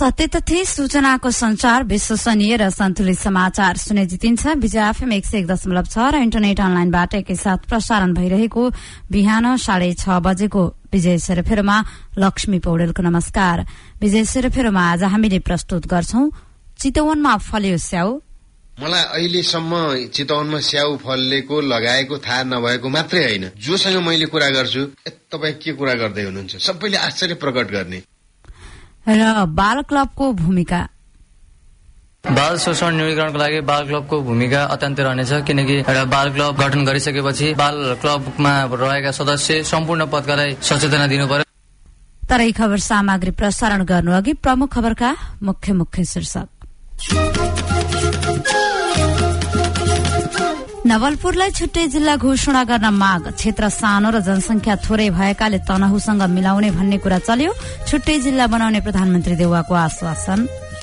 सत्य तथ्य सूचनाको संचार, विश्वसनीय र सन्तुलित समाचार सुने जितिन्छ। विजय एफएम 101.6 र इन्टरनेट अनलाइनबाट एकैसाथ प्रसारण भइरहेको बिहान 6:30 बजेको विजय सेरोफेरोमा लक्ष्मी पौडेलको नमस्कार। विजय सेरोफेरोमा आज हामीले प्रस्तुत गर्छौं चितवनमा फल्यो स्याउ। मलाई अहिलेसम्म चितवनमा स्याउ फलेको लगाएको थाहा नभएको मात्रै होइन, जोसँग मैले कुरा गर्छु तपाईँ के कुरा गर्दै हुनुहुन्छ सबैले आश्चर्य प्रकट गर्ने। र बाल क्लबको भूमिका, बाल शोषण न्यूनीकरणको लागि बाल क्लबको भूमिका अत्यन्तै रहनेछ, किनकि एउटा बाल क्लब गठन गरिसकेपछि बाल क्लबमा रहेका सदस्य सम्पूर्ण पक्षलाई सचेतना दिनु पर्यो। तर यी खबर सामग्री प्रसारण गर्नु अघि प्रमुख खबरका मुख्य शीर्षक। नवलपुरलाई छुट्टै जिल्ला घोषणा गर्न माग, क्षेत्र सानो र जनसंख्या थोरै भएकाले तनहुसँग मिलाउने भन्ने कुरा चल्यो, छुट्टै जिल्ला बनाउने प्रधानमन्त्री देउवाको आश्वासन।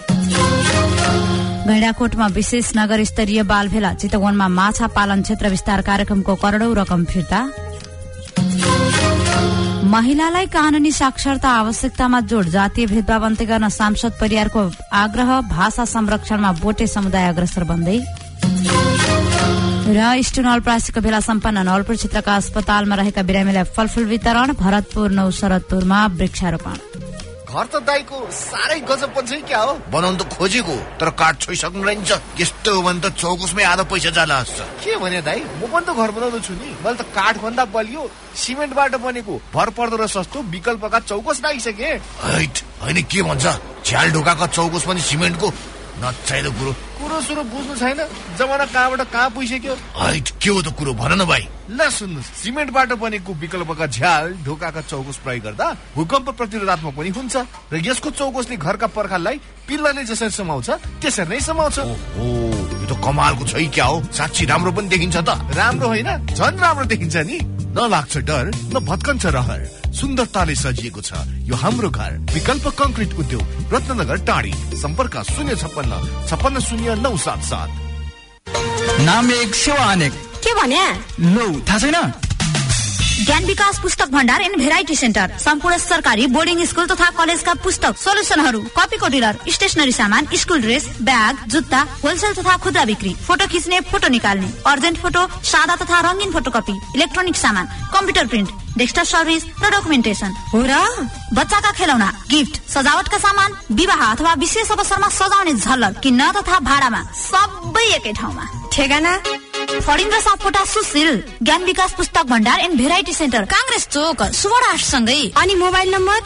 गैंडाकोटमा विशेष नगर स्तरीय बालभेला, चितवनमा माछा पालन क्षेत्र विस्तार कार्यक्रमको करोडौं रकम फिर्ता। महिलालाई कानूनी साक्षरता आवश्यकतामा जोड़, जातीय भेदभाव अन्त्य गर्न सांसद परियारको आग्रह, भाषा संरक्षणमा बोटे समुदाय अग्रसर बन्दै। र स्टोन अल्प्रासीको बेला सम्पन्न, नवलपुर क्षेत्रका अस्पतालमा रहेका बिरामीलाई फलफूल वितरण, भरतपुर नौ शरदपुरमा वृक्षारोपण। घर त दाइको साह्रै गजब बन्छ क्या हो, बनाउनु त खोजेको तर काठ छोइसक्नु रहन्छ। यस्तो हो भने त चौकुसमै आधा पैसा जाला जस्तो। के भने दाइ, म पनि त घर बनाउनु छु नि, मैले त काठ भन्दा बलियो सिमेन्टबाट बनेको भर पर्दो र सस्तो विकल्पका चौकुस राखिसके। होइन के भन्छ, झ्याल ढोकाको चौकुस पनि सिमेन्टको नचाहिँदो कुरो सुरु बुझ्नु छैन। जमाना कहाँबाट कहाँ पुगिसक्यो। के हो त कुरो भन न भाइ। ल सुन्नु, सिमेन्टबाट बनेको विकल्पका झ्याल ढोकाका चौकुस प्रयोग गर्दा भूकम्प प्रतिरोधात्मक पनि हुन्छ र यसको चौकुसले घरका पर्खाललाई पिल्लाले जसरी समाउँछ त्यसरी नै समाउँछ। यो त कमालको छ क्या हो, साँच्ची राम्रो पनि देखिन्छ त। राम्रो होइन झन् राम्रो देखिन्छ नि, न लाग्छ डर न भत्कन्छ रहर, सुन्दरताले सजिएको छ यो हाम्रो घर। विकल्प कंक्रिट उद्योग, रत्नगर टाढी, सम्पर्क 056-560977। नाम एक सेवा अनेक। के भन्या? लौ थाहा छैन? ज्ञान Bikas Pustak Bhandar and variety centre, सम्पूर्ण सरकारी बोर्डिङ स्कुल तथा कलेजका पुस्तक, सोलुसनहरू, कपीको डिलर, स्टेशनरी सामान, स्कुल ड्रेस, ब्याग, जुत्ता, होलसेल तथा खुद्रा बिक्री, फोटो खिच्ने, फोटो निकाल्ने, अर्जेन्ट फोटो, सादा तथा रंगीन फोटोकपी, इलेक्ट्रोनिक सामान, कम्प्युटर प्रिन्ट, डेस्कटप सर्भिस र डकुमेन्टेसन हो र बच्चाका खेलौना, गिफ्ट, सजावटका सामान, विवाह अथवा विशेष अवसरमा सजाउने झलर किन्न तथा भाडामा सबै एकै ठाउँमा। ठेगाना फडिङ र सापकोटा सुशील। ज्ञान Bikas Pustak Bhandar and variety centre, Congress Chowk, Suvarna 8 सँगै। अनि मोबाइल नम्बर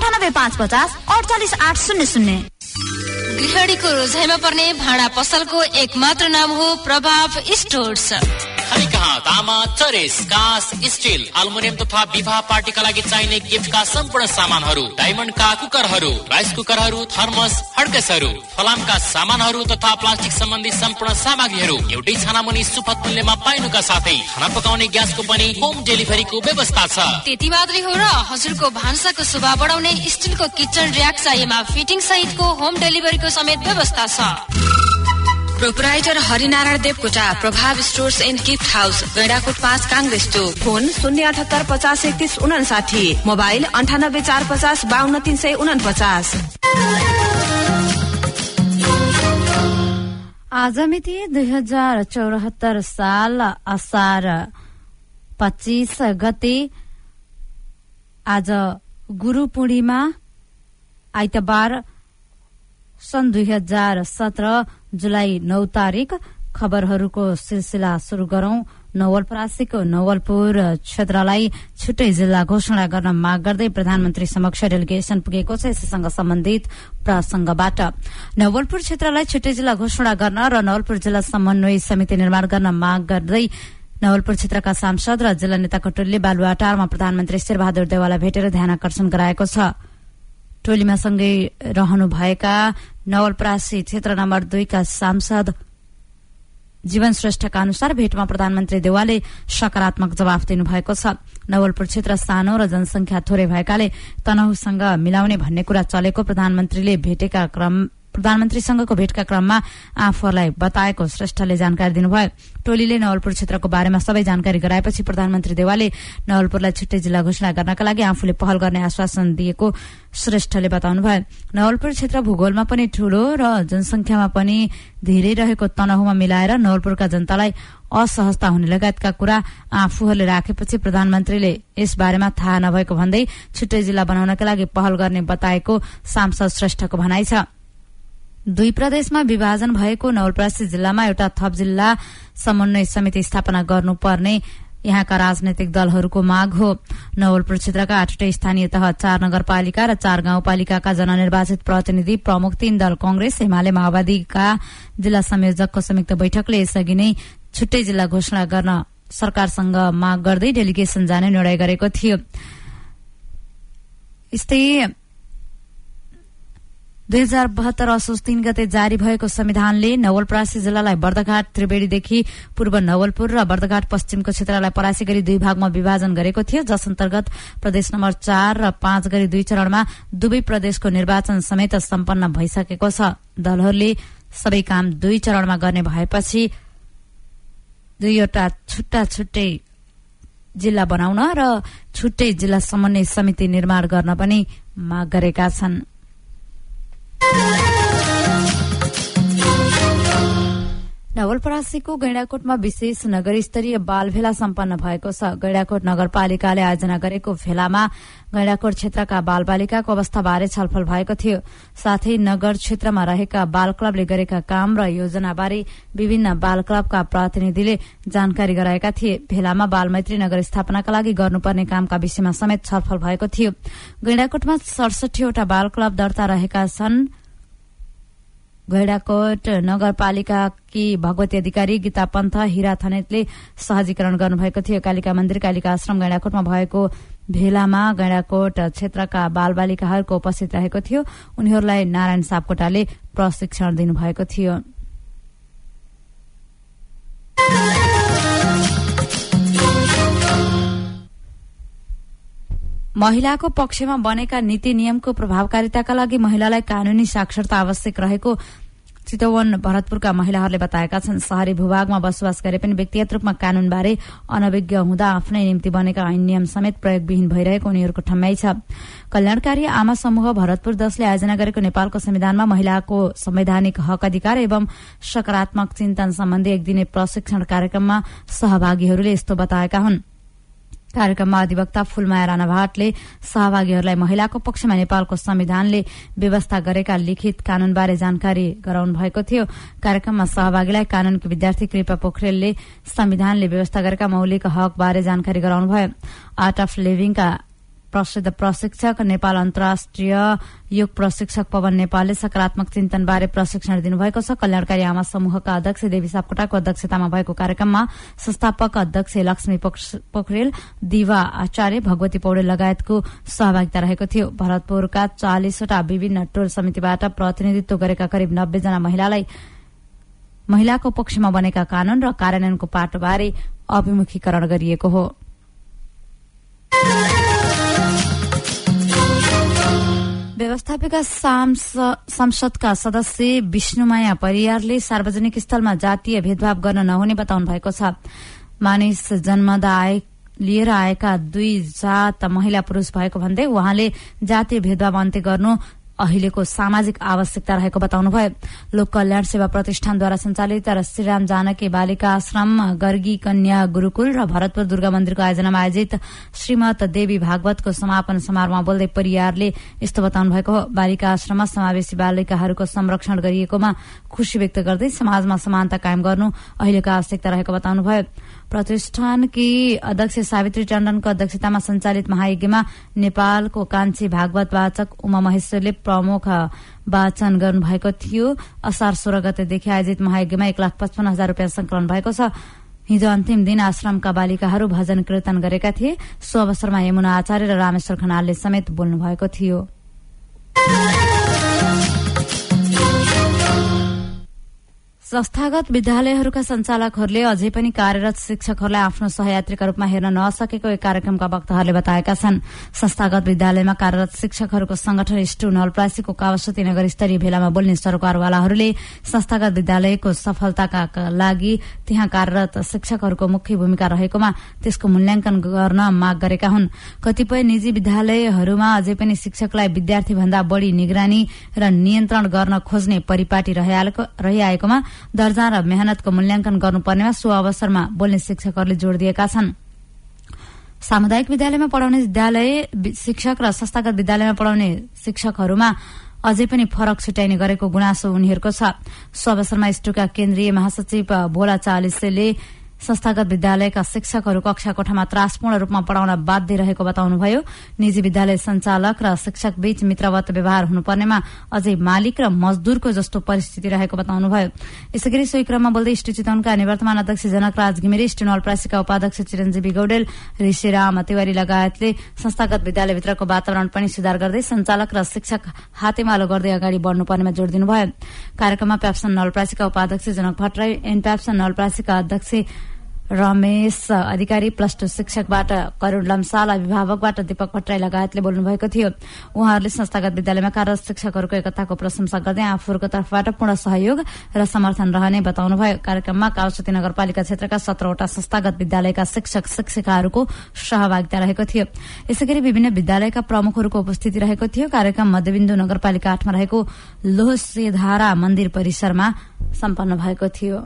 9855048800। गृहिणीको रोजाइमा पर्ने भाडा पसलको एकमात्र नाम हो प्रभाव स्टोर्स। हामी कहाँ तामा, चरेस, काँस, स्टिल, अल्मुनियम तथा विवाह पार्टीका लागि चाहिने गिफ्टका सम्पूर्ण सामानहरू, डायमन्डका कुकरहरू, राइस कुकरहरू, थर्मस, हड्केसहरू, फलामका सामानहरू तथा प्लास्टिक सम्बन्धी सम्पूर्ण सामग्रीहरू एउटै छानामुनि सुपथ मूल्यमा पाइनुका साथै खाना पकाउने ग्यासको पनि होम डेलिभरीको व्यवस्था छ। त्यति मात्रै हो र हजुरको भान्साको शोभा बढाउने स्टिलको किचन र्याक चाहिएमा फिटिङ सहितको होम डेलिभरीको समेत व्यवस्था छ। Proprietor Harinarayan Devkota, Prabhav stores and gift house, Gaindakot 5 Congress Chowk. Phone 078503159, mobile 984552 आज मिति 2074 साल असार 25 गते, आज गुरु पूर्णिमा आइतबार सन् 2017 जुलाई 9 तारिक। खबरहरूको सिलसिला शुरू गरौं। नवलपरासीको नवलपुर क्षेत्रलाई छुट्टै जिल्ला घोषणा गर्न माग गर्दै प्रधानमन्त्री समक्ष डेलिगेशन पुगेको छ। यससँग सम्बन्धित प्रसंगबाट नवलपुर क्षेत्रलाई छुट्टै जिल्ला घोषणा गर्न र नवलपुर जिल्ला समन्वय समिति निर्माण गर्न माग गर्दै नवलपुर क्षेत्रका सांसद र जिल्ला नेताको टोलीले बालुवाटारमा प्रधानमन्त्री शेरबहादुर देउवालाई भेटेर ध्यानाकर्षण गराएको छ। टोलीमा सँगै रहनुभएका नवलपरासी क्षेत्र नम्बर 2 का सांसद जीवन श्रेष्ठका अनुसार भेटमा प्रधानमन्त्री देउवाले सकारात्मक जवाफ दिनुभएको छ। नवलपुर क्षेत्र सानो र जनसंख्या थोरै भएकाले तनहुसँग मिलाउने भन्ने कुरा चलेको प्रधानमन्त्रीले प्रधानमन्त्रीसँगको भेटका क्रममा आफूलाई बताएको श्रेष्ठले जानकारी दिनुभयो। टोलीले नवलपुर क्षेत्रको बारेमा सबै जानकारी गराएपछि प्रधानमन्त्री देवालले नवलपुरलाई छुट्टै जिल्ला घोषणा गर्नका लागि आफूले पहल गर्ने आश्वासन दिएको श्रेष्ठले बताउनुभयो। नवलपुर क्षेत्र भूगोलमा पनि ठूलो र जनसंख्यामा पनि धेरै रहेको तनहुमा मिलाएर नवलपुरका जनतालाई असहजता हुने लगायतका कुरा आफूहरूले राखेपछि प्रधानमन्त्रीले यस बारेमा थाहा नभएको भन्दै छुट्टै जिल्ला बनाउनका लागि पहल गर्ने बताएको सांसद श्रेष्ठको भनाइ छ। दुई प्रदेशमा विभाजन भएको नवलपरासी जिल्लामा एउटा थप जिल्ला समन्वय समिति स्थापना गर्नुपर्ने यहाँका राजनैतिक दलहरूको माग हो। नवलपुर क्षेत्रका 8वटै स्थानीय तह, 4 नगरपालिका र 4 गाउँपालिकाका जननिर्वाचित प्रतिनिधि प्रमुख 3 दल कांग्रेस, एमाले, माओवादीका जिल्ला संयोजकको संयुक्त बैठकले यसअघि नै छुट्टै जिल्ला घोषणा गर्न सरकारसँग माग गर्दै डेलिगेशन जाने निर्णय गरेको थियो। यस्तै 2072 असोज 3 गते जारी भएको संविधानले नवलपरासी जिल्लालाई बर्दघाट त्रिवेणीदेखि पूर्व नवलपुर र बर्दघाट पश्चिमको क्षेत्रलाई परासी गरी 2 भागमा विभाजन गरेको थियो, जस अन्तर्गत प्रदेश नम्बर 4 र 5 गरी 2 चरणमा दुवै प्रदेशको निर्वाचन समेत सम्पन्न भइसकेको छ। दलहरूले सबै काम 2 चरणमा गर्ने भएपछि 2वटा छुट्टा छुट्टै जिल्ला बनाउन र छुट्टै जिल्ला समन्वय समिति निर्माण गर्न पनि माग गरेका छन्। नवलपरासीको गैंडाकोटमा विशेष नगरस्तरीय बालभेला सम्पन्न भएको छ। गैंडाकोट नगरपालिकाले आयोजना गरेको भेलामा गैंडाकोट क्षेत्रका बालबालिकाको अवस्थाबारे छलफल भएको थियो। साथै नगर क्षेत्रमा रहेका बाल क्लबले गरेका काम र योजनाबारे विभिन्न बाल क्लबका प्रतिनिधिले जानकारी गराएका थिए। भेलामा बालमैत्री नगर स्थापनाका लागि गर्नुपर्ने कामका विषयमा समेत छलफल भएको थियो। गैंडाकोटमा 67वटा बाल क्लब दर्ता रहेका छन्। गैंडाकोट नगरपालिकाकी भगवती अधिकारी गीता पन्थ, हिरा थनेतले सहजीकरण गर्नुभएको थियो। कालिका मन्दिर, कालिका आश्रम गैंडाकोटमा भएको भेलामा गैंडाकोट क्षेत्रका बालबालिकाहरूको उपस्थित रहेको थियो। उनीहरूलाई नारायण सापकोटाले प्रशिक्षण दिनुभएको थियो। महिलाको पक्षमा बनेका नीति नियमको प्रभावकारिताका लागि महिलालाई कानूनी साक्षरता आवश्यक रहेको चितवन भरतपुरका महिलाहरूले बताएका छन्। शहरी भूभागमा बसोबास गरे पनि व्यक्तिगत रूपमा कानूनबारे अनभिज्ञ हुँदा आफ्नै निम्ति बनेका ऐन नियम समेत प्रयोगविहीन भइरहेको उनीहरूको ठम्याइ छ। कल्याणकारी आमा समूह भरतपुर 10ले आयोजना गरेको नेपालको संविधानमा महिलाको संवैधानिक हक अधिकार एवं सकारात्मक चिन्तन सम्बन्धी 1 दिने प्रशिक्षण कार्यक्रममा सहभागीहरूले यस्तो बताएका हुन्। कार्यक्रममा अधिवक्ता फूलमाया राणा भाटले सहभागीहरूलाई महिलाको पक्षमा नेपालको संविधानले व्यवस्था गरेका लिखित कानूनबारे जानकारी गराउनु भएको थियो। कार्यक्रममा सहभागीलाई कानूनकी विद्यार्थी कृपा पोखरेलले संविधानले व्यवस्था गरेका मौलिक हकबारे जानकारी गराउनुभयो। आर्ट अफ लिभिङका प्रसिद्ध प्रशिक्षक नेपाल अन्तर्राष्ट्रिय योग प्रशिक्षक पवन नेपालले सकारात्मक चिन्तनबारे प्रशिक्षण दिनुभएको छ। कल्याणकारी आमा समूहका अध्यक्ष देवी सापकोटाको अध्यक्षतामा भएको कार्यक्रममा संस्थापक अध्यक्ष लक्ष्मी पोखरेल, दिवा आचार्य, भगवती पौडेल लगायतको सहभागिता रहेको थियो। भरतपुरका 40वटा विभिन्न टोल समितिबाट प्रतिनिधित्व गरेका करिब 90 जना महिलाको पक्षमा बनेका कानून र कार्यान्वयनको पाटोबारे अभिमुखीकरण गरिएको हो। व्यवस्थापिका संसदका सदस्य विष्णुमाया परियारले सार्वजनिक स्थलमा जातीय भेदभाव गर्न नहुने बताउनु भएको छ। मानिस जन्मदा लिएर आएका 2 जात महिला पुरूष भएको भन्दै उहाँले जातीय भेदभाव अन्त्य गर्नु अहिलेको सामाजिक आवश्यकता रहेको बताउनुभयो। लोक कल्याण सेवा प्रतिष्ठानद्वारा सञ्चालित र श्रीराम जानकी बालिका आश्रम, गर्गी कन्या गुरूकुल र भरतपुर दुर्गा मन्दिरको आयोजनामा आयोजित श्रीमत देवी भागवतको समापन समारोहमा बोल्दै परियारले यस्तो बताउनु भएको हो। बालिका आश्रममा समावेशी बालिकाहरूको संरक्षण गरिएकोमा खुशी व्यक्त गर्दै समाजमा समानता कायम गर्नु अहिलेको आवश्यकता रहेको बताउनुभयो। प्रतिष्ठानकी अध्यक्ष सावित्री टण्डनको अध्यक्षतामा सञ्चालित महायज्ञमा नेपालको कान्छी भागवत वाचक उमा महेश्वरले प्रमुख वाचन गर्नुभएको थियो। असार 16 गतेदेखि आयोजित महायज्ञमा 1,55,000 रुपियाँ संकलन भएको छ। हिजो अन्तिम दिन आश्रमका बालिकाहरू भजन कीर्तन गरेका थिए। सो अवसरमा यमुना आचार्य र रामेश्वर खनालले समेत बोल्नु भएको थियो। संस्थागत विद्यालयहरूका सञ्चालकहरूले अझै पनि कार्यरत शिक्षकहरूलाई आफ्नो सहयात्रीका रूपमा हेर्न नसकेको एक कार्यक्रमका वक्ताहरूले बताएका छन्। संस्थागत विद्यालयमा कार्यरत शिक्षकहरूको संगठन स्टु नवलपरासीको कावासती नगर स्तरीय भेलामा बोल्ने सरोकारवालाहरूले संस्थागत विद्यालयको सफलताका लागि त्यहाँ कार्यरत शिक्षकहरूको मुख्य भूमिका रहेकोमा त्यसको मूल्याङ्कन गर्न माग गरेका हुन्। कतिपय निजी विद्यालयहरूमा अझै पनि शिक्षकलाई विद्यार्थी भन्दा बढ़ी निगरानी र नियन्त्रण गर्न खोज्ने परिपाटी रहिआएकोमा दर्जा र मेहनतको मूल्याङ्कन गर्नुपर्नेमा सो अवसरमा बोल्ने शिक्षकहरूले जोड़ दिएका छन्। सामुदायिक विद्यालयमा पढ़ाउने विद्यालय शिक्षक र संस्थागत विद्यालयमा पढ़ाउने शिक्षकहरूमा अझै पनि फरक छुट्याइने गरेको गुनासो उनीहरूको छ। सो अवसरमा स्टुका केन्द्रीय महासचिव भोला चालिसेले संस्थागत विद्यालयका शिक्षकहरू कक्षा कोठामा त्रासपूर्ण रूपमा पढ़ाउन बाध्य रहेको बताउनुभयो। निजी विद्यालय संचालक र शिक्षक बीच मित्रवत व्यवहार हुनुपर्नेमा अझै मालिक र मजदूरको जस्तो परिस्थिति रहेको बताउनुभयो। यसैगरी सोही क्रममा बोल्दै स्टु चितवनका निवर्तमान अध्यक्ष जनकराज घिमिरे, स्टु नवलपरासीका उपाध्यक्ष चिरञ्जीवी गौडेल, ऋषिराम तिवारी लगायतले संस्थागत विद्यालयभित्रको वातावरण पनि सुधार गर्दै संचालक र शिक्षक हातेमालो गर्दै अगाडि बढ़नुपर्नेमा जोड़ दिनुभयो। कार्यक्रममा प्याप्सन नवलपरासीका उपाध्यक्ष जनक भट्टराई, एन प्याप्सन नवलपरासीका अध्यक्ष रमेश अधिकारी, प्लस 2 शिक्षकबाट करुण लम्साल, अभिभावकबाट दीपक भट्टराई लगायतले बोल्नुभएको थियो। उहाँहरूले संस्थागत विद्यालयमा कार्यरत शिक्षकहरूको एकताको प्रशंसा गर्दै आफूहरूको तर्फबाट पूर्ण सहयोग र समर्थन रहने बताउनुभयो। कार्यक्रममा कावासती नगरपालिका क्षेत्रका 17वटा संस्थागत विद्यालयका शिक्षक शिक्षिकाहरूको सहभागिता रहेको थियो। यसैगरी विभिन्न विद्यालयका प्रमुखहरूको उपस्थिति रहेको थियो। कार्यक्रम मध्यबिन्दु नगरपालिका 8मा रहेको लोहसेधारा मन्दिर परिसरमा सम्पन्न भएको थियो।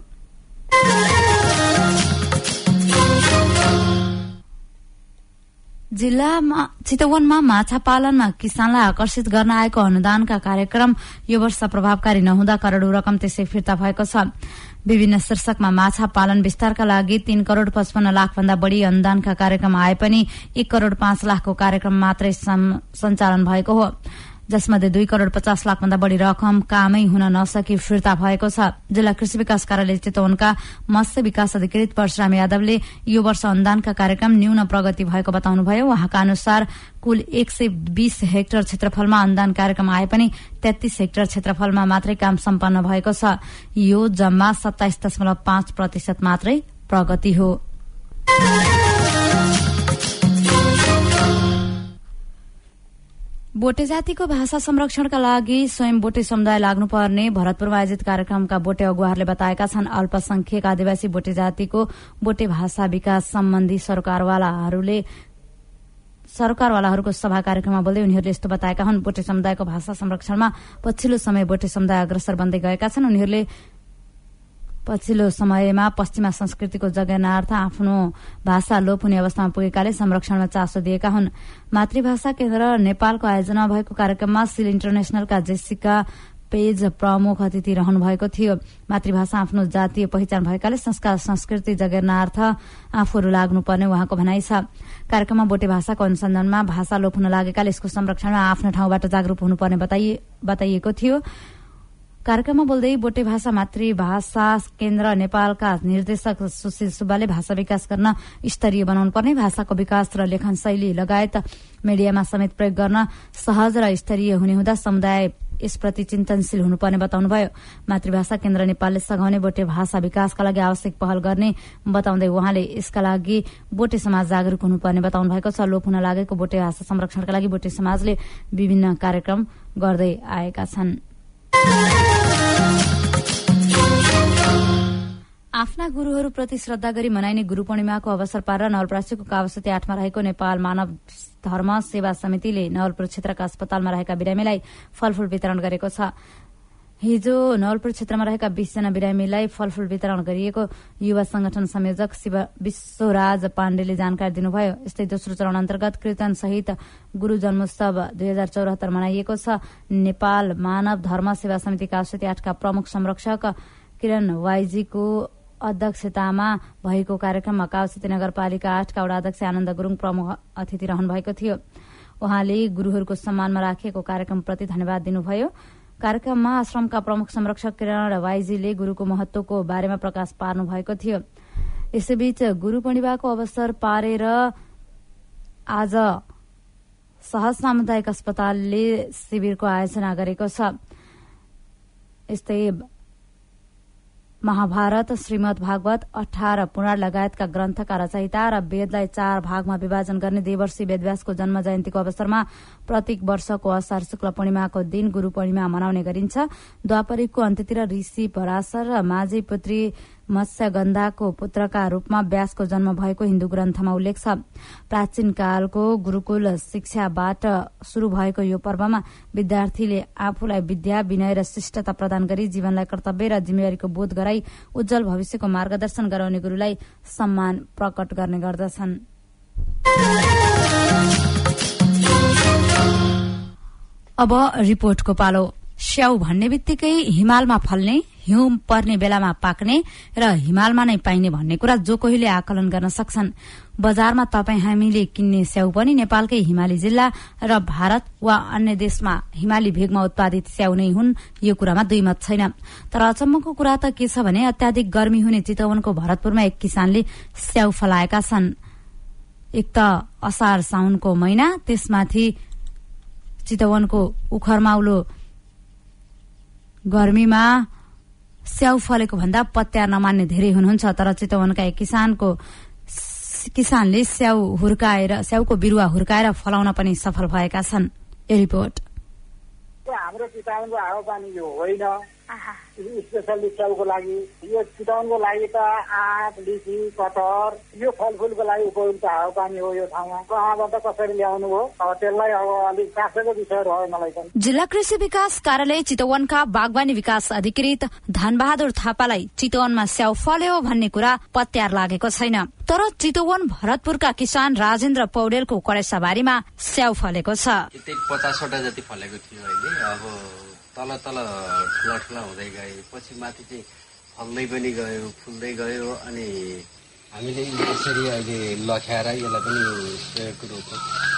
जिल्लामा चितवनमा माछा पालनमा किसानलाई आकर्षित गर्न आएको अनुदानका कार्यक्रम यो वर्ष प्रभावकारी नहुँदा करोड़ौं रकम त्यसै फिर्ता भएको छ। विभिन्न शीर्षकमा माछा पालन विस्तारका लागि 3 करोड़ 55 लाख भन्दा बढ़ी अनुदानका कार्यक्रम आए पनि 1 करोड़ 5 लाखको कार्यक्रम मात्रै सञ्चालन भएको हो, जसमध्ये 2 करोड़ 50 लाख भन्दा बढ़ी रकम कामै हुन नसकी फिर्ता भएको छ। जिल्ला कृषि विकास कार्यालय चितवनका मत्स्य विकास अधिकृत परशुराम यादवले यो वर्ष अनुदानका कार्यक्रम न्यून प्रगति भएको बताउनुभयो। उहाँका अनुसार कुल 120 हेक्टर क्षेत्रफलमा अनुदान कार्यक्रम आए पनि 33 हेक्टर क्षेत्रफलमा मात्रै काम सम्पन्न भएको छ। यो जम्मा 27.5% मात्रै प्रगति हो। बोटे जातिको भाषा संरक्षणका लागि स्वयं बोटे समुदाय लाग्नुपर्ने भरतपुरमा आयोजित कार्यक्रमका बोटे अगुवाहरूले बताएका छन्। अल्पसंख्यक आदिवासी बोटे जातिको बोटे भाषा विकास सम्बन्धी सरकारवालाहरूको सभा कार्यक्रममा बोल्दै उनीहरूले यस्तो बताएका हुन्। बोटे समुदायको भाषा संरक्षणमा पछिल्लो समय बोटे समुदाय अग्रसर बन्दै गएका छन्। उनीहरूले पछिल्लो समयमा पश्चिमा संस्कृतिको जगेर्नार्थ आफ्नो भाषा लोप हुने अवस्थामा पुगेकाले संरक्षणमा चासो दिएका हुन्। मातृभाषा केन्द्र नेपालको आयोजना भएको कार्यक्रममा सिल इन्टरनेशनलका जेसिका पेज प्रमुख अतिथि रहनु भएको थियो। मातृभाषा आफ्नो जातीय पहिचान भएकाले संस्कार संस्कृति जगेर्नार्थ आफूहरू लाग्नुपर्ने उहाँको भनाइ छ। कार्यक्रममा बोटे भाषाको अनुसन्धानमा भाषा लोप हुन लागेकाले यसको संरक्षणमा आफ्नो ठाउँबाट जागरूक हुनुपर्ने बताइएको थियो। कार्यक्रममा बोल्दै बोटे भाषा मातृभाषा केन्द्र नेपालका निर्देशक सुशील सुब्बाले भाषा विकास गर्न स्तरीय बनाउनु पर्ने, भाषाको विकास र लेखन शैली लगायत मिडियामा समेत प्रयोग गर्न सहज र स्तरीय हुने हुँदा समुदाय यसप्रति चिन्तनशील हुनुपर्ने बताउनुभयो। मातृभाषा केन्द्र नेपालले सघाउने बोटे भाषा विकासका लागि आवश्यक पहल गर्ने बताउँदै उहाँले यसका लागि बोटे समाज जागरूक हुनुपर्ने बताउनु भएको छ। लोप हुन लागेको बोटे भाषा संरक्षणका लागि बोटे समाजले विभिन्न कार्यक्रम गर्दै आएका छन्। आफ्ना गुरूहरूप्रति श्रद्धा गरी मनाइने गुरू पूर्णिमाको अवसर पारेर नवलपरासीको कावासती 8मा रहेको नेपाल मानव धर्म सेवा समितिले नवलपुर क्षेत्रका अस्पतालमा रहेका बिरामीलाई फलफूल वितरण गरेको छ। हिजो नवलपुर क्षेत्रमा रहेका 20 जना बिरामीलाई फलफूल वितरण गरिएको युवा संगठन संयोजक विश्वराज पाण्डेले जानकारी दिनुभयो। यस्तै दोस्रो चरण अन्तर्गत कीर्तन सहित गुरू जन्मोत्सव 2074 मनाइएको छ। नेपाल मानव धर्म सेवा समिति कावासती 8का प्रमुख संरक्षक किरण वाइजीको अध्यक्षतामा भएको कार्यक्रममा कावासती नगरपालिका 8का वडा अध्यक्ष आनन्द गुरूङ प्रमुख अतिथि रहनु भएको थियो। उहाँले गुरूहरूको सम्मानमा राखिएको कार्यक्रमप्रति धन्यवाद दिनुभयो। कार्यक्रममा आश्रमका प्रमुख संरक्षक किरण वाइजीले गुरूको महत्वको बारेमा प्रकाश पार्नु भएको थियो। यसैबीच गुरू पूर्णिमाको अवसर पारेर आज सहज सामुदायिक अस्पतालले शिविरको आयोजना गरेको छ। यस्तै महाभारत, श्रीमद् भागवत, 18 पुराण लगायतका ग्रन्थका रचयिता र वेदलाई 4 भागमा विभाजन गर्ने देवर्षि वेदव्यासको जन्म जयन्तीको अवसरमा प्रत्येक वर्षको असार शुक्ल पूर्णिमाको दिन गुरू पूर्णिमा मनाउने गरिन्छ। द्वापरयुगको अन्त्यतिर ऋषि पराशर र माझी पुत्री मत्स्यगन्धाको पुत्रका रूपमा व्यासको जन्म भएको हिन्दू ग्रन्थमा उल्लेख छ। प्राचीन कालको गुरूकुल शिक्षाबाट शुरू भएको यो पर्वमा विद्यार्थीले आफूलाई विद्या, विनय र शिष्टता प्रदान गरी जीवनलाई कर्तव्य र जिम्मेवारीको बोध गराई उज्जवल भविष्यको मार्गदर्शन गराउने गुरूलाई सम्मान प्रकट गर्ने गर्दछन्। अब रिपोर्टको पालो। स्याउ भन्ने बित्तिकै हिमालमा फल्ने, हिउँ पर्ने बेलामा पाक्ने र हिमालमा नै पाइने भन्ने कुरा जो कोहीले आकलन गर्न सक्छन्। बजारमा तपाईँ हामीले किन्ने स्याउ पनि नेपालकै हिमाली जिल्ला र भारत वा अन्य देशमा हिमाली भेगमा उत्पादित स्याउ नै हुन्, यो कुरामा दुई मत छैन। तर अचम्मको कुरा त के छ भने अत्याधिक गर्मी हुने चितवनको भरतपुरमा एक किसानले स्याउ फलाएका छन्। एक त असार साउनको महिना, त्यसमाथि चितवनको उखरमाउलो गर्मीमा स्याउ फलेको भन्दा पत्यार नमान्ने धेरै हुनुहुन्छ। तर चितवनका एक किसानले स्याउको बिरुवा हुर्काएर फलाउन पनि सफल भएका छन्। यो रिपोर्ट। हाम्रो चितवनको हावापानी यो होइन, स्पेसल्ली स्याउको लागि। यो चितवनको लागि त आँप, लिची, कटहर यो फलफुलको लागि उपयुक्त हावापानी हो। यो ठाउँमा कहाँबाट कसरी ल्याउनु हो त्यसलाई अब अलिक चासोको विषय रह्यो मलाई पनि। जिल्ला कृषि विकास कार्यालय चितवनका बागवानी विकास अधिकृत धनबहादुर थापालाई चितवनमा स्याउ फल्यो भन्ने कुरा पत्यार लागेको छैन। तर चितवन भरतपुरका किसान राजेन्द्र पौडेलको करेसाबारीमा स्याउ फलेको छ। 50वटा जति फलेको थियो अहिले। अब तल ठुला ठुला हुँदै गए, पछि माथि चाहिँ फल्दै पनि गयो, फुल्दै गयो। अनि हामीले यसरी अहिले लख्याएर यसलाई पनि प्रयोगको रूपमा।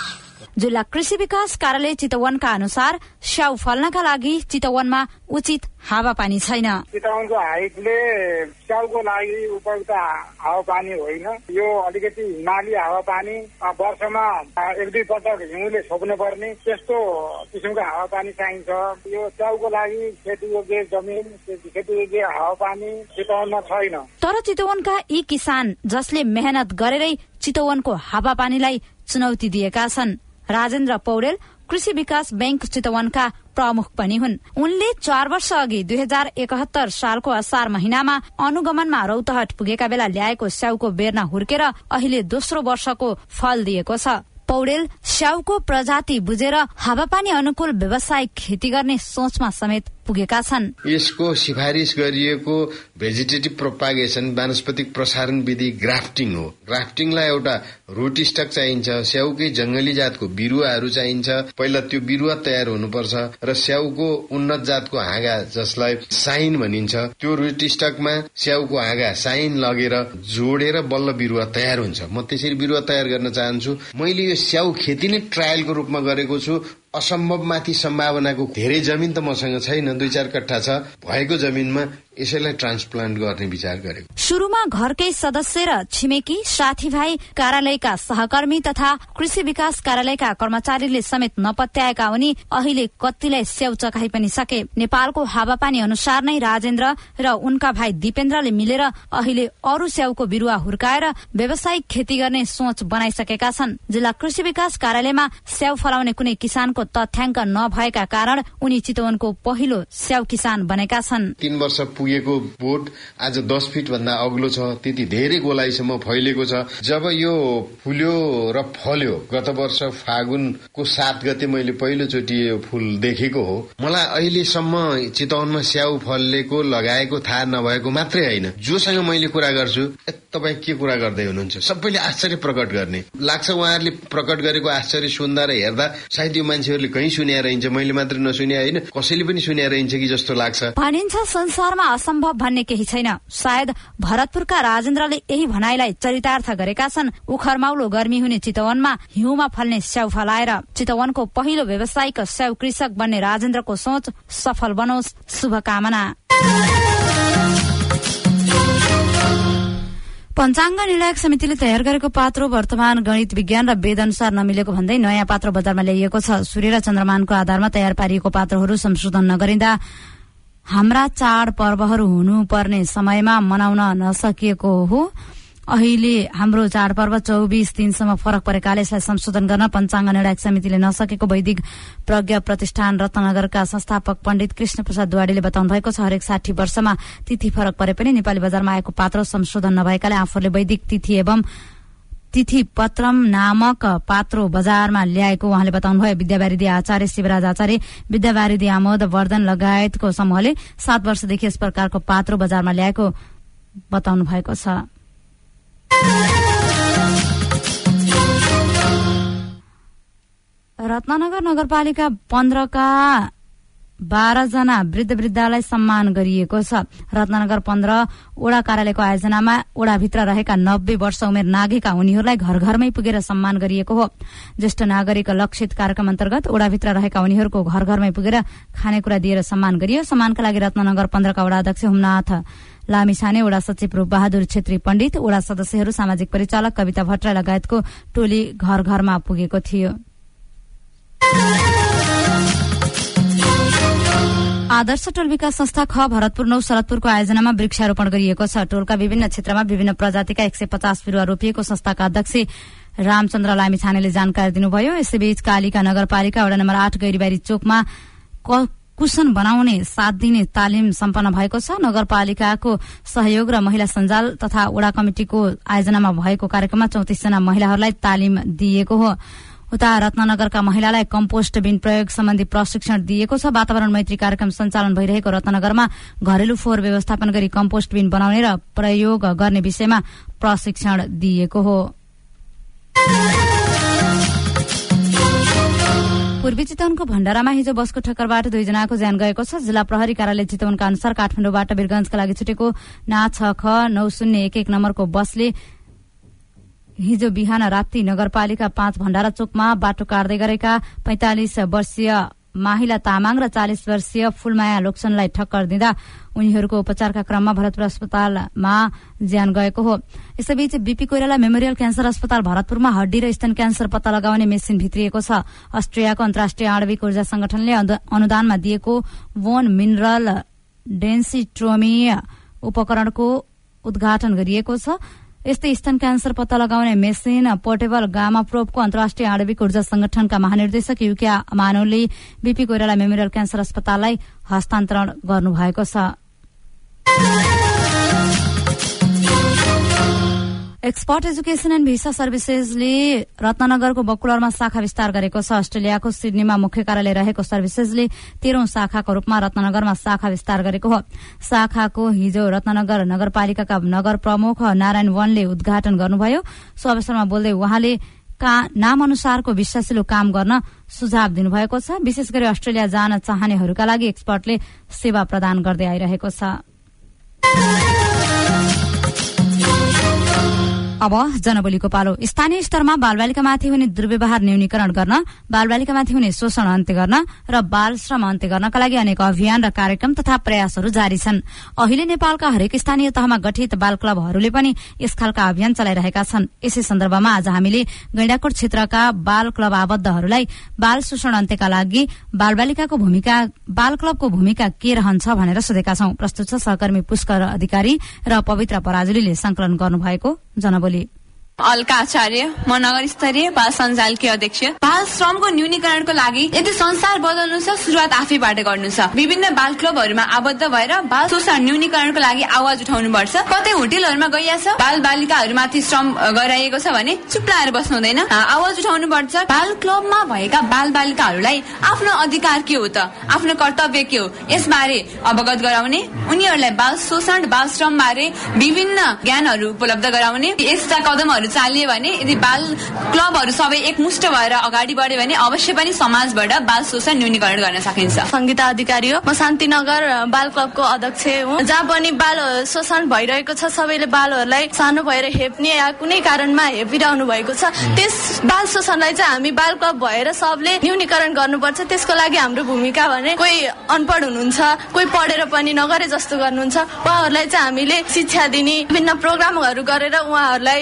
जिल्ला कृषि विकास कार्यालय चितवनका अनुसार स्याउ फल्नका लागि चितवनमा उचित हावापानी छैन। चितवनको हाइटले स्याउको लागि उपयुक्त हावापानी होइन। यो अलिकति हिमाली हावापानी, वर्षमा 1-2 पटक हिउँले छोप्नु पर्ने त्यस्तो किसिमको हावापानी चाहिन्छ। यो स्याउको लागि खेतीयोग्य जमिन, खेतीयोग्य हावापानी चितवनमा छैन। तर चितवनका यी किसान जसले मेहनत गरेरै चितवनको हावापानीलाई चुनौती दिएका छन्। राजेन्द्र पौडेल कृषि विकास बैंक चितवनका प्रमुख पनि हुन्। उनले 4 वर्ष अघि 2071 सालको असार महिनामा अनुगमनमा रौतहट पुगेका बेला ल्याएको स्याउको बेर्ना हुर्केर अहिले दोस्रो वर्षको फल दिएको छ। पौडेल स्याउको प्रजाति बुझेर हावापानी अनुकूल व्यावसायिक खेती गर्ने सोचमा समेत पुगेका छन्। यसको सिफारिस गरिएको भेजिटेटिभ प्रोपागेसन वानस्पतिक प्रसारण विधि ग्राफ्टिङ हो। ग्राफ्टिङलाई एउटा रुट स्टक चाहिन्छ, स्याउकै जंगली जातको बिरुवाहरू चाहिन्छ। पहिला त्यो बिरुवा तयार हुनुपर्छ र स्याउको उन्नत जातको हाँगा जसलाई साइन भनिन्छ, त्यो रुट स्टकमा स्याउको हाँगा साइन लगेर जोडेर बल्ल बिरुवा तयार हुन्छ। म त्यसरी बिरुवा तयार गर्न चाहन्छु। मैले यो स्याउ खेती नै ट्रायलको रूपमा गरेको छु। असम्भव माथि सम्भावनाको धेरै जमिन त मसँग छैन, 2-4 कट्ठा छ। भएको जमिनमा यसैलाई ट्रान्सप्लान्ट गर्ने विचार गरेको। शुरूमा घरकै सदस्य र छिमेकी साथीभाइ, कार्यालयका सहकर्मी तथा कृषि विकास कार्यालयका कर्मचारीले समेत नपत्याएका उनी अहिले कतिलाई स्याउ चखाइ पनि सके। नेपालको हावापानी अनुसार नै राजेन्द्र र उनका भाइ दिपेन्द्रले मिलेर अहिले अरू स्याउको बिरुवा हुर्काएर व्यावसायिक खेती गर्ने सोच बनाइसकेका छन्। जिल्ला कृषि विकास कार्यालयमा स्याउ फलाउने कुनै किसानको तथ्याङ्क नभएका कारण उनी चितवनको पहिलो स्याउ किसान बनेका छन्। 3 वर्ष पुगेको बोट आज 10 फिट भन्दा अग्लो छ। त्यति धेरै गोलाइसम्म फैलेको छ। जब यो फुल्यो र फल्यो, गत वर्ष फागुनको 7 गते मैले पहिलोचोटि यो फूल देखेको हो। मलाई अहिलेसम्म चितवनमा स्याउ फलेको लगाएको थाहा नभएको मात्रै होइन, जोसँग मैले कुरा गर्छु तपाईँ के कुरा गर्दै हुनुहुन्छ सबैले आश्चर्य प्रकट गर्ने लाग्छ। उहाँहरूले प्रकट गरेको आश्चर्य सुन्दा र हेर्दा सायद यो मान्छेहरूले कहीँ सुन्या रहन्छ, मैले मात्र नसुन्या होइन, कसैले पनि सुन्या रहन्छ कि जस्तो लाग्छ। भनिन्छ संसारमा असम्भव भन्ने केही छैन। सायद भरतपुरका राजेन्द्रले यही भनाइलाई चरितार्थ गरेका छन्। उखरमाउलो गर्मी हुने चितवनमा हिउँमा फल्ने स्याउ फलाएर चितवनको पहिलो व्यावसायिक स्याउ कृषक बन्ने राजेन्द्रको सोच सफल बनोस्, शुभकामना। पञ्चाङ्ग निर्णायक समितिले तयार गरेको पात्रो वर्तमान गणित विज्ञान र वेद अनुसार नमिलेको भन्दै नयाँ पात्रो बजारमा ल्याइएको छ। सूर्य र चन्द्रमानको आधारमा तयार पारिएको पात्रहरू संशोधन नगरिँदा हाम्रा चाडपर्वहरू हुनुपर्ने समयमा मनाउन नसकिएको हो। अहिले हाम्रो चाडपर्व 24 दिनसम्म फरक परेकाले यसलाई संशोधन गर्न पञ्चाङ्ग निर्णायक समितिले नसकेको वैदिक प्रज्ञा प्रतिष्ठान रत्नगरका संस्थापक पण्डित कृष्ण प्रसाद दुवाडीले बताउनु भएको छ। हरेक 60 वर्षमा तिथि फरक परे पनि नेपाली बजारमा आएको पात्रो संशोधन नभएकाले आफूले वैदिक तिथि एवं तिथि पत्रम नामक पात्रो बजारमा ल्याएको उहाँले बताउनुभयो। विद्यावारिदी आचार्य शिवराज आचार्य, विद्यावारिदी आमोद वर्धन लगायतको समूहले 7 वर्षदेखि यस प्रकारको पात्रो बजारमा ल्याएको बताउनु भएको छ। रत्नगर नगरपालिका 15 का 12 जना वृद्ध वृद्धालाई सम्मान गरिएको छ। रत्नगर 15 ओडा कार्यालयको आयोजनामा ओडाभित्र रहेका 90 वर्ष उमेर नागेका उनीहरूलाई घर घरमै पुगेर सम्मान गरिएको हो। ज्येष्ठ नागरिक लक्षित कार्यक्रम अन्तर्गत ओडाभित्र रहेका उनीहरूको घर घरमै पुगेर खानेकुरा दिएर सम्मान गरियो। सम्मानका लागि रत्नगर 15 का ओडा अध्यक्ष हुमनाथ लामिछाने, ओडा सचिव रूपबहादुर छेत्री पण्डित, ओडा सदस्यहरू, सामाजिक परिचालक कविता भट्टराई लगायतको टोली घर घरमा पुगेको थियो। आदर्श टोल विकास संस्था ख भरतपुर 9 शरदपुरको आयोजनामा वृक्षारोपण गरिएको छ। टोलका विभिन्न क्षेत्रमा विभिन्न प्रजातिका 150 बिरुवा रोपिएको संस्थाका अध्यक्ष रामचन्द्र लामिछानेले जानकारी दिनुभयो। यसैबीच कालिका नगरपालिका वडा नम्बर 8 गैरीबारी चोकमा कुशन बनाउने 7 दिने तालिम सम्पन्न भएको छ। नगरपालिकाको सहयोग र महिला सञ्जाल तथा वडा कमिटिको आयोजनामा भएको कार्यक्रममा 34 जना महिलाहरूलाई तालिम दिएको हो। उता रत्नगरका महिलालाई कम्पोस्ट बिन प्रयोग सम्बन्धी प्रशिक्षण दिएको छ। वातावरण मैत्री कार्यक्रम सञ्चालन भइरहेको रत्नगरमा घरेलु फोहोर व्यवस्थापन गरी कम्पोस्ट बिन बनाउने र प्रयोग गर्ने विषयमा प्रशिक्षण दिएको हो। पूर्वी चितवनको भण्डारामा हिजो बसको ठक्करबाट 2 जनाको ज्यान गएको छ। जिल्ला प्रहरी कार्यालय चितवनका अनुसार काठमाडौँबाट वीरगंजका लागि छुटेको ना 6ख 9011 नम्बरको बसले हिजो बिहान राप्ती नगरपालिका 5 भण्डारा चोकमा बाटो काट्दै गरेका 45 वर्षीय माहिला तामाङ र 40 वर्षीय फूलमाया लोक्सनलाई ठक्कर दिँदा उनीहरूको उपचारका क्रममा भरतपुर अस्पतालमा ज्यान गएको हो। यसैबीच बीपी कोइराला मेमोरियल क्यान्सर अस्पताल भरतपुरमा हड्डी र स्तन क्यान्सर पत्ता लगाउने मेसिन भित्रिएको छ। अस्ट्रियाको अन्तर्राष्ट्रिय आणविक ऊर्जा संगठनले अनुदानमा दिएको बोन मिनरल डेन्सिट्रोमी उपकरणको उद्घाटन गरिएको छ। यस्तै स्तन क्यान्सर पत्ता लगाउने मेसिन पोर्टेबल गामा प्रोबको अन्तर्राष्ट्रिय आणविक ऊर्जा संगठनका महानिर्देशक युके मानवले बीपी कोइराला मेमोरियल क्यान्सर अस्पताललाई हस्तान्तरण गर्नुभएको छ। एक्सपर्ट एजुकेशन एण्ड भिसा सर्भिसेजले रत्नगरको बकुलरमा शाखा विस्तार गरेको छ। अस्ट्रेलियाको सिडनीमा मुख्य कार्यालय रहेको सर्भिसेजले 13औं शाखाको रूपमा रत्नगरमा शाखा विस्तार गरेको हो। शाखाको हिजो रत्नगर नगरपालिकाका नगर प्रमुख नारायण वनले उद्घाटन गर्नुभयो। सो अवसरमा बोल्दै उहाँले नाम अनुसारको विश्वासिलो काम गर्न सुझाव दिनुभएको छ। विशेष गरी अस्ट्रेलिया जान चाहनेहरूका लागि एक्सपर्टले सेवा प्रदान गर्दै आइरहेको छ। अब जनबोलीको पालो। स्थानीय स्तरमा बालबालिकामाथि हुने दुर्व्यवहार न्यूनीकरण गर्न, बालबालिकामाथि हुने शोषण अन्त्य गर्न र बाल श्रम अन्त्य गर्नका लागि अनेक अभियान र कार्यक्रम तथा प्रयासहरू जारी छन्। अहिले नेपालका हरेक स्थानीय तहमा गठित बाल क्लबहरूले पनि यस खालका अभियान चलाइरहेका छन्। यसै सन्दर्भमा आज हामीले गैंडाकोट क्षेत्रका बाल क्लब आबद्धहरूलाई बाल शोषण अन्त्यका लागि बाल क्लबको भूमिका के रहन्छ भनेर सोधेका छौं। प्रस्तुत छ सहकर्मी पुष्कर अधिकारी र पवित्र पराजुलीले संकलन गर्नुभएको जनबोली। अलका आचार्य, म नगर स्तरीय बाल सञ्जालकी अध्यक्ष। बाल श्रमको न्यूनीकरणको लागि यदि संसार बदल्नु छ, सुरुवात आफैबाट गर्नु छ। विभिन्न बाल क्लबहरूमा आबद्ध भएर बाल शोषण न्यूनीकरणको लागि आवाज उठाउनु पर्छ। कतै होटलहरूमा गइया छ, बाल बालिकाहरूमाथि श्रम गराइएको छ भने चुप लाएर बस्नु हुँदैन, आवाज उठाउनु पर्छ। बाल क्लबमा भएका बाल बालिकाहरूलाई आफ्नो अधिकार के हो त, आफ्नो कर्तव्य के हो, यसबारे अवगत गराउने, उनीहरूलाई बाल शोषण बाल श्रम बारे विभिन्न ज्ञानहरू उपलब्ध गराउने। यस्ता कदमहरू चालिए भने, यदि बाल क्लबहरू सबै एकमुष्ट भएर अगाडि बढ्यो भने अवश्य पनि समाजबाट बाल शोषण न्यूनीकरण गर्न सकिन्छ। संगीता अधिकारी हो, म शान्तिनगर बाल क्लबको अध्यक्ष हुँ। जहाँ पनि बाल शोषण भइरहेको छ, सबैले बालहरूलाई सानो भएर हेप्ने या कुनै कारणमा हेपिरहनु भएको छ, त्यस बाल शोषणलाई चाहिँ हामी बाल क्लब भएर सबले न्यूनीकरण गर्नुपर्छ। त्यसको लागि हाम्रो भूमिका भने कोही अनपढ हुनुहुन्छ, कोही पढेर पनि नगरे जस्तो गर्नुहुन्छ, उहाँहरूलाई चाहिँ हामीले शिक्षा दिने विभिन्न प्रोग्रामहरू गरेर उहाँहरूलाई चेतना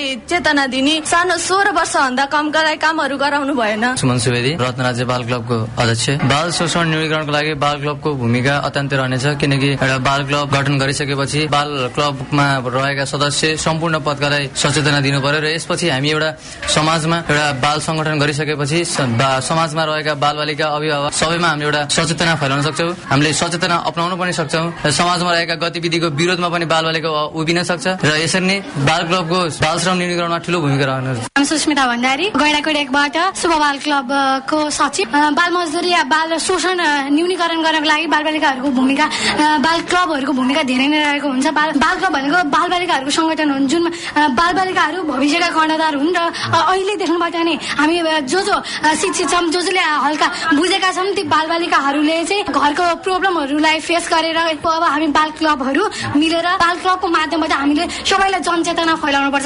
सचेतना दिने। सानो 16 वर्षभन्दा कमकालाई कामहरू गराउनु भएन। सुमन सुवेदी, रत्न राज्य बाल क्लबको अध्यक्ष। बाल शोषण न्यूनीकरणको लागि बाल क्लबको भूमिका अत्यन्तै रहनेछ, किनकि एउटा बाल क्लब गठन गरिसकेपछि बाल क्लबमा रहेका सदस्य सम्पूर्ण पदकालाई सचेतना दिनु पर्यो र यसपछि हामी एउटा समाजमा एउटा बाल संगठन गरिसकेपछि समाजमा रहेका बालबालिका अभिभावक सबैमा हामीले एउटा सचेतना फैलाउन सक्छौँ। हामीले सचेतना अपनाउन पनि सक्छौँ र समाजमा रहेका गतिविधिको विरोधमा पनि बालबालिका उभिन सक्छ र यसरी नै बाल क्लबको बाल श्रम न्यूनीकरणमा ठूलो भूमिका रहनेछ। सुस्मिता भण्डारी, गैडाकोटेकबाट शुभ बाल क्लबको सचिव। बाल मजदुरी या बाल शोषण न्यूनीकरण गर्नको लागि बालबालिकाहरूको भूमिका, बाल क्लबहरूको भूमिका धेरै नै रहेको हुन्छ। बाल क्लब भनेको बालबालिकाहरूको संगठन हुन् जुन बालबालिकाहरू भविष्यका कर्णधार हुन् र अहिले देख्नुबाट नै हामी जो शिक्षित छौँ, जसले हल्का बुझेका छौँ, ती बालबालिकाहरूले चाहिँ घरको प्रब्लमहरूलाई फेस गरेर अब हामी बाल क्लबहरू मिलेर बाल क्लबको माध्यमबाट हामीले सबैलाई जनचेतना फैलाउनुपर्छ।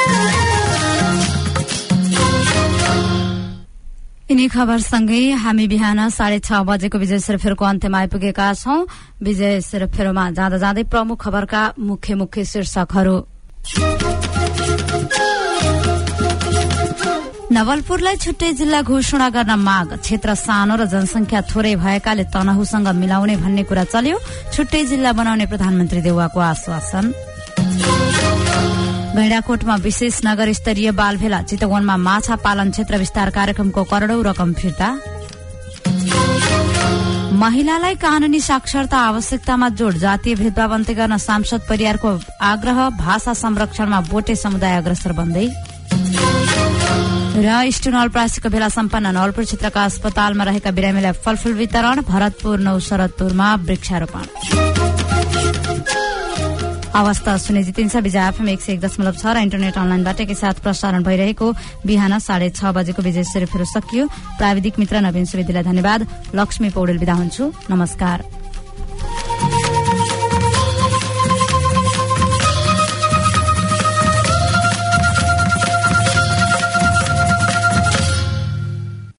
यिनी खबरसँगै हामी बिहान 6:30 बजेको विजय सेरोफेरोको अन्त्यमा आइपुगेका छौं। विजय सेरोफेरोमा जाँदा जाँदै प्रमुख खबरका मुख्य शीर्षकहरू। नवलपुरलाई छुट्टै जिल्ला घोषणा गर्न माग। क्षेत्र सानो र जनसंख्या थोरै भएकाले तनहुसँग मिलाउने भन्ने कुरा चल्यो। छुट्टै जिल्ला बनाउने प्रधानमन्त्री देउवाको आश्वासन। गैंडाकोटमा विशेष नगर स्तरीय बालभेला। चितवनमा माछा पालन क्षेत्र विस्तार कार्यक्रमको करोडौं रकम फिर्ता। महिलालाई कानूनी साक्षरता आवश्यकतामा जोड़। जातीय भेदभाव अन्त्य गर्न सांसद परियारको आग्रह। भाषा संरक्षणमा बोटे समुदाय अग्रसर बन्दै। र स्टोन अल्परासीको भेला सम्पन्न। नवलपुर क्षेत्रका अस्पतालमा रहेका बिरामीलाई फलफूल वितरण। भरतपुर नौशरदपुरमा वृक्षारोपण। अवस्था सुने जितिन्छ। विजय एफएम 101.6 र इन्टरनेट अनलाइनबाट एकैसाथ प्रसारण भइरहेको बिहान 6:30 बजेको विजय सेरोफेरो सकियो। प्राविधिक मित्र नवीन सुवेदीलाई धन्यवाद। लक्ष्मी पौडेल बिदा हुन्छु। नमस्कार।